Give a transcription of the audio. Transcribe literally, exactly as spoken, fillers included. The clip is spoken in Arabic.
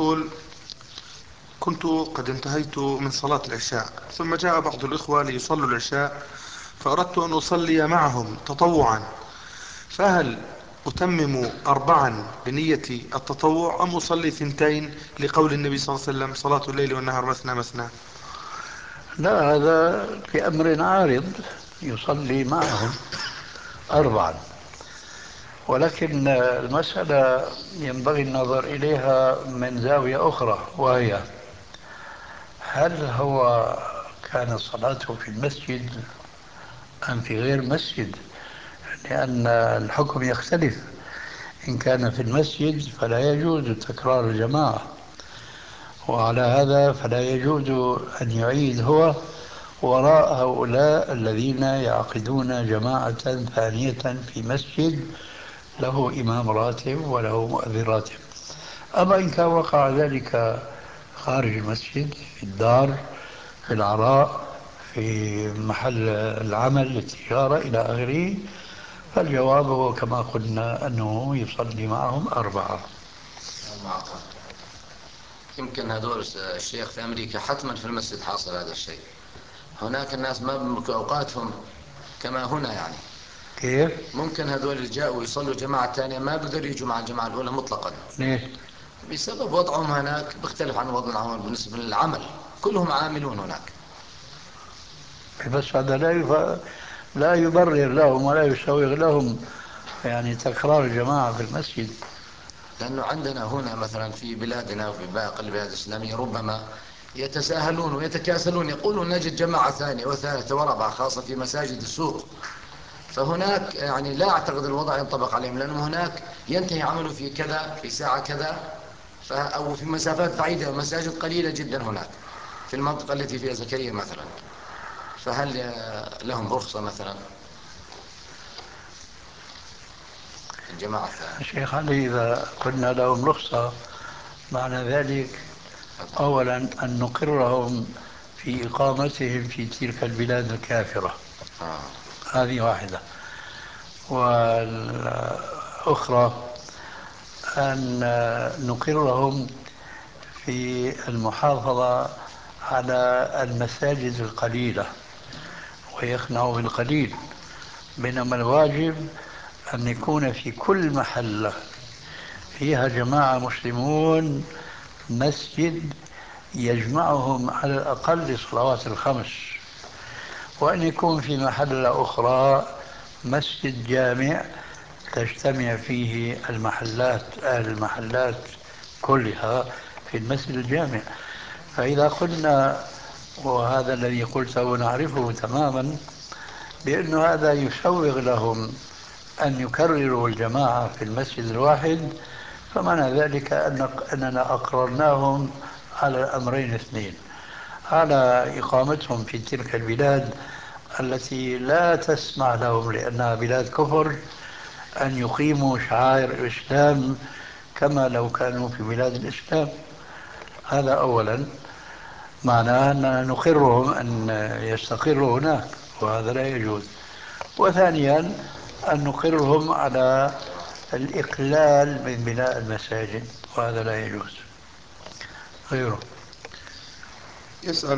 يقول: كنت قد انتهيت من صلاة العشاء، ثم جاء بعض الإخوة ليصلوا العشاء، فأردت أن أصلي معهم تطوعا، فهل أتمم أربعا بنية التطوع أم أصلي ثنتين لقول النبي صلى الله عليه وسلم: صلاة الليل والنهار مثنى مثنى؟ لا، هذا في أمر عارض، يصلي معهم أربعا. ولكن المسألة ينبغي النظر إليها من زاوية أخرى، وهي هل هو كان صلاته في المسجد أم في غير مسجد؟ لأن الحكم يختلف. إن كان في المسجد فلا يجوز تكرار الجماعة، وعلى هذا فلا يجوز أن يعيد هو وراء هؤلاء الذين يعقدون جماعة ثانية في مسجد له إمام راتب وله مؤذن راتب. أما إن كان وقع ذلك خارج المسجد، في الدار، في العراء، في محل العمل، التجارة إلى آخره، فالجواب هو كما قلنا أنه يصلي معهم أربعة. معقل. يمكن هذول الشيخ في أمريكا حتما في المسجد حاصل هذا الشيء. هناك الناس ما بيملكوا أوقاتهم كما هنا يعني. كيف؟ ممكن هذول اللي جاءوا يصلوا جماعة ثانية ما بيقدروا يجوا مع الجماعة الأولى مطلقا، ليه؟ بسبب وضعهم هناك بيختلف عن وضعهم بالنسبة للعمل. كلهم عاملون هناك. بس هذا لا يف... لا يبرر لهم ولا يسوغ لهم يعني تكرار الجماعة في المسجد. لأنه عندنا هنا مثلا في بلادنا وفي باقي البلاد الإسلامية ربما يتساهلون ويتكاسلون، يقولون نجد جماعة ثانية وثالثة ورابعة، خاصة في مساجد السوق. فهناك يعني لا أعتقد الوضع ينطبق عليهم، لأنه هناك ينتهي عمله في كذا، في ساعة كذا، أو في مسافات بعيدة، مساجد قليلة جدا هناك في المنطقة التي فيها زكريا مثلا. فهل لهم رخصة مثلا في الجماعة الثانية؟ شيخ علي، إذا قلنا لهم رخصة معنى ذلك أولا أن نقرهم في إقامتهم في تلك البلاد الكافرة. آه. هذه واحدة. والأخرى أن نقرهم في المحافظة على المساجد القليلة ويقنعوا بالقليل، بينما الواجب أن يكون في كل محلة فيها جماعة مسلمون مسجد يجمعهم على الأقل صلوات الخمس، وأن يكون في محلة أخرى مسجد جامع تجتمع فيه المحلات أهل المحلات كلها في المسجد الجامع. فإذا قلنا، وهذا الذي قلته نعرفه تماما، بأن هذا يسوغ لهم أن يكرروا الجماعة في المسجد الواحد، فمعنى ذلك أن أننا أقررناهم على الأمرين الاثنين: على إقامتهم في تلك البلاد التي لا تسمح لهم لأنها بلاد كفر أن يقيموا شعائر الإسلام كما لو كانوا في بلاد الإسلام. هذا أولا، معناه أننا نقرهم أن يستقروا هناك، وهذا لا يجوز. وثانيا أن نقرهم على الإقلال من بناء المساجد، وهذا لا يجوز. غيره يسأل